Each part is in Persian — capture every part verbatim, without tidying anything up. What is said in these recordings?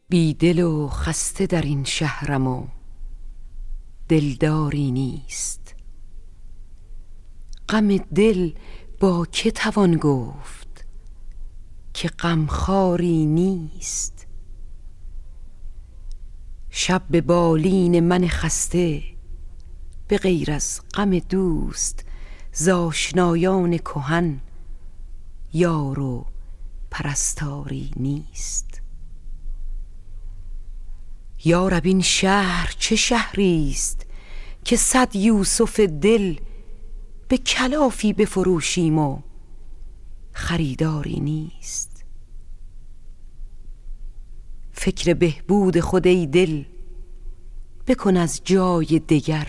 بی دل و خسته در این شهرم و دلداری نیست. غم دل با که توان گفت که غمخواری نیست. شب به بالین من خسته به غیر از غم دوست ز آشنایان کهن یار و پرستاری نیست. یا رب این شهر چه شهریست که صد یوسف دل به کلافی بفروشیم و خریداری نیست. فکر بهبود خود ای دل بکن از جای دگر،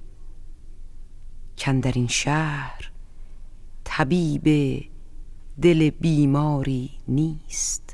کاندر این شهر طبیب دل بیماری نیست.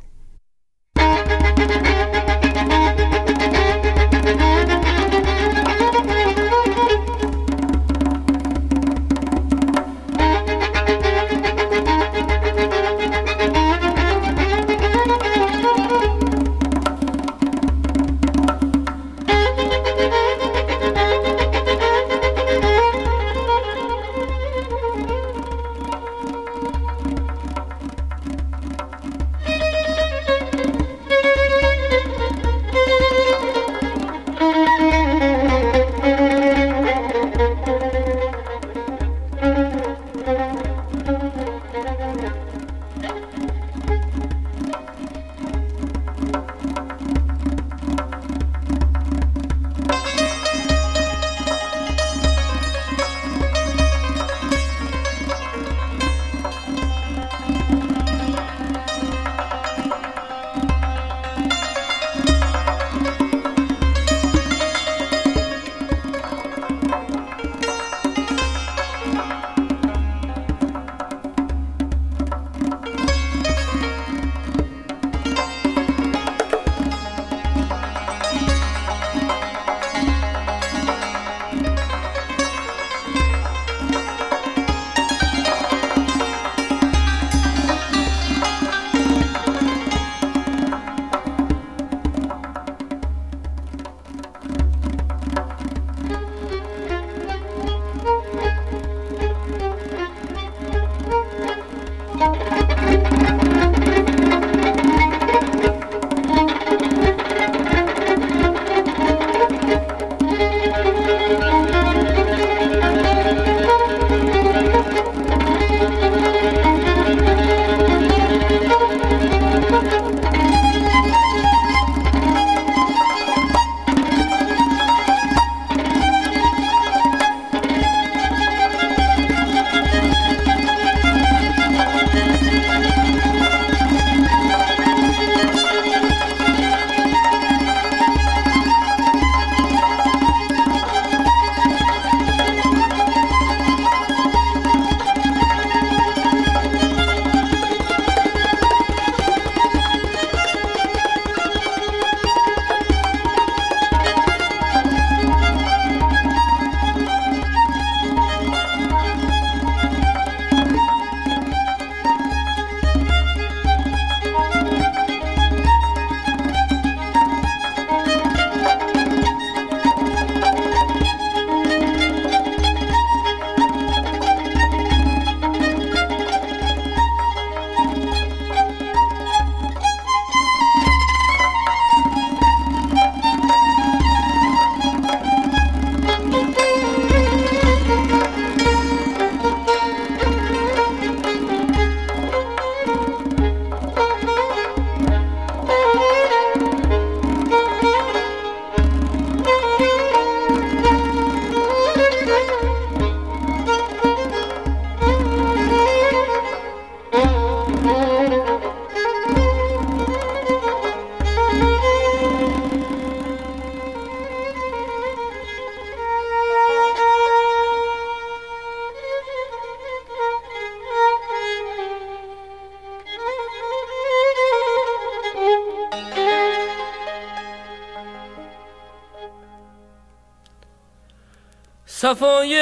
صفای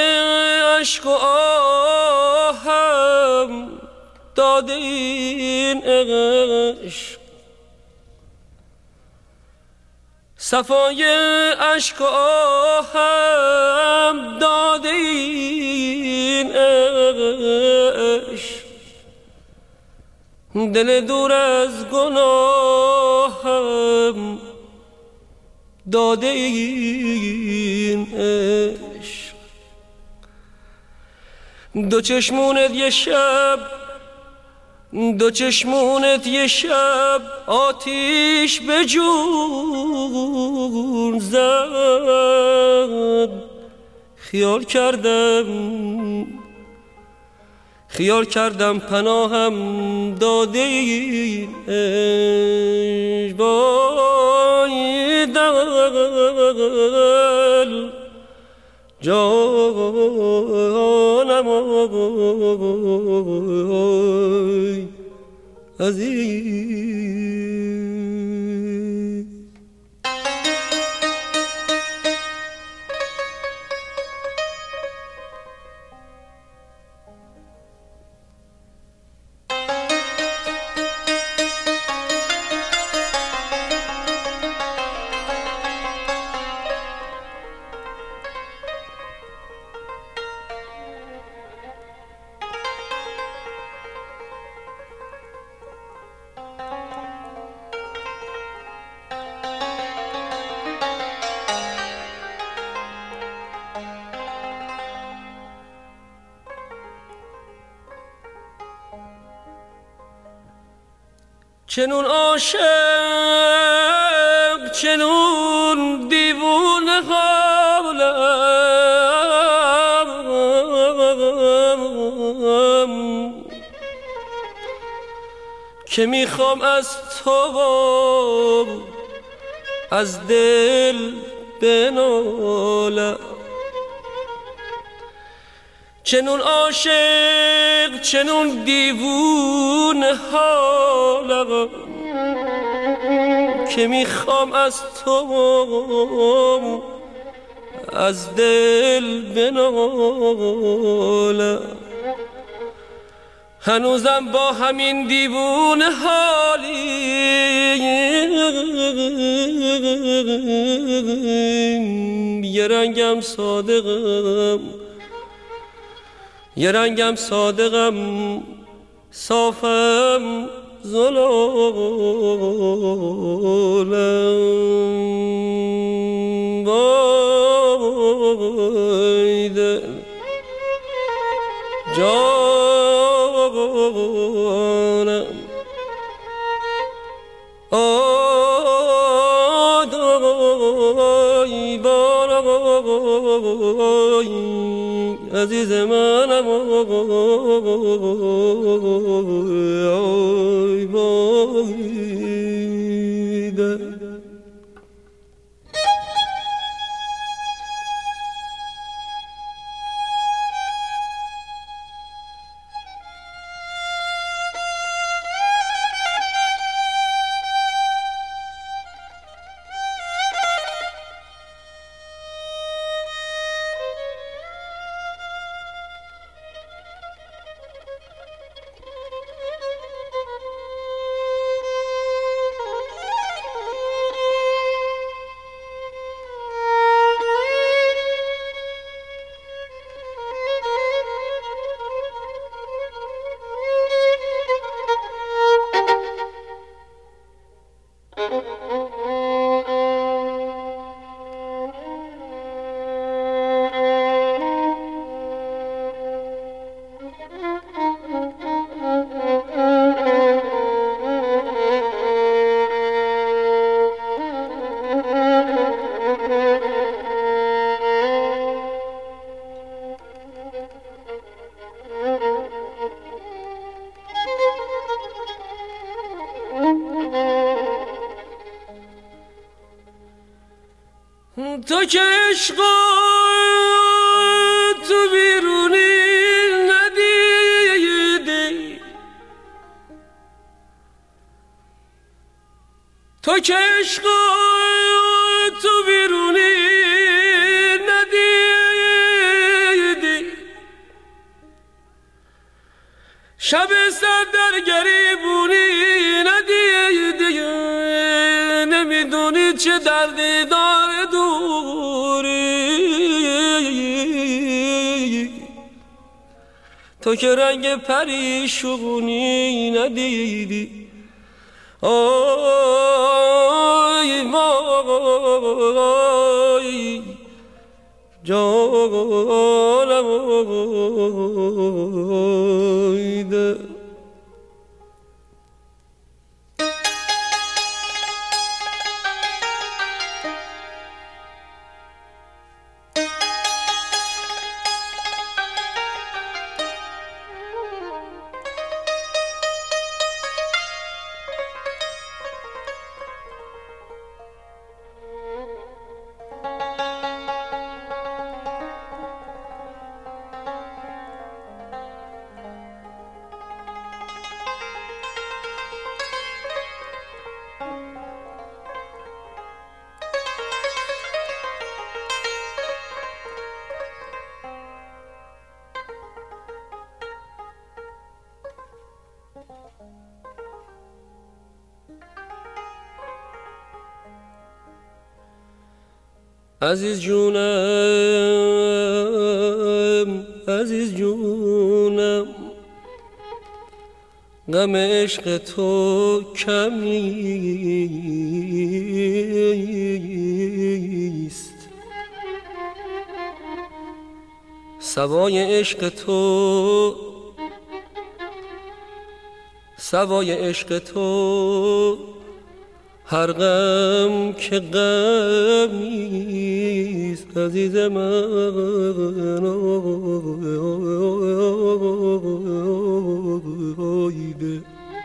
عشق و آهم داد این عشق، صفای عشق و آهم داده این عشق، دل دور از گناهم داده این عشق. دو چشمونت یه شب دو چشمونت یه شب آتیش به جون زد، خیال کردم خیال کردم پناهم داده این عشق. وای دل جانم آی عزیز. چنون عاشق چنون دیوونه حالم که میخوام از تو از دل بنالم. چنون عاشق چنون دیوون حالم که میخوام از تو از دل بنالم. هنوزم با همین دیوون حالی یه رنگم صادقم یه رنگم صادقم صافم زلالم. وای دل جانم آدای بارای عزیز منم آی وای دل. تو که عشق تو بیرونی ندیدی، تو که عشق تو بیرونی ندیدی، شب سر در گریبونی ندیدی، نمیدونی چه دردی داره دوری، تو که رنگ پریشونی ندیدی. آی وای جانم آیده. عزیز جونم عزیز جونم، غم عشق تو کمیست، سوای عشق تو سوای عشق تو هر غم که غمیست. عزیز من آیده،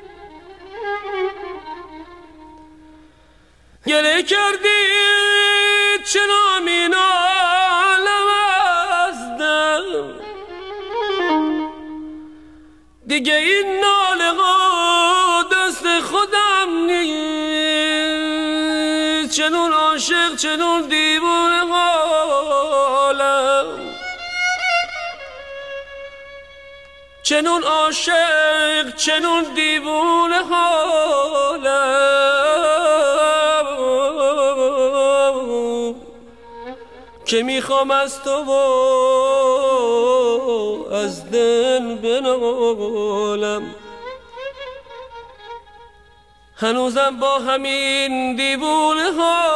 گله کردی چنان این عالم از دم، دیگه این ناله ها دست خودم نیست. چنون عاشق چنون دیوونه حالم، چنون عاشق چنون دیوونه حالم، که میخوام از تو و از دل بنالم. هنوزم با همین دیوونه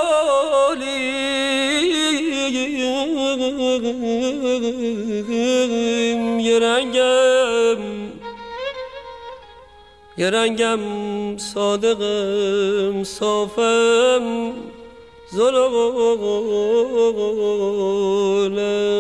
حالیم، یه رنگم یه رنگم صادقم صافم زلالم.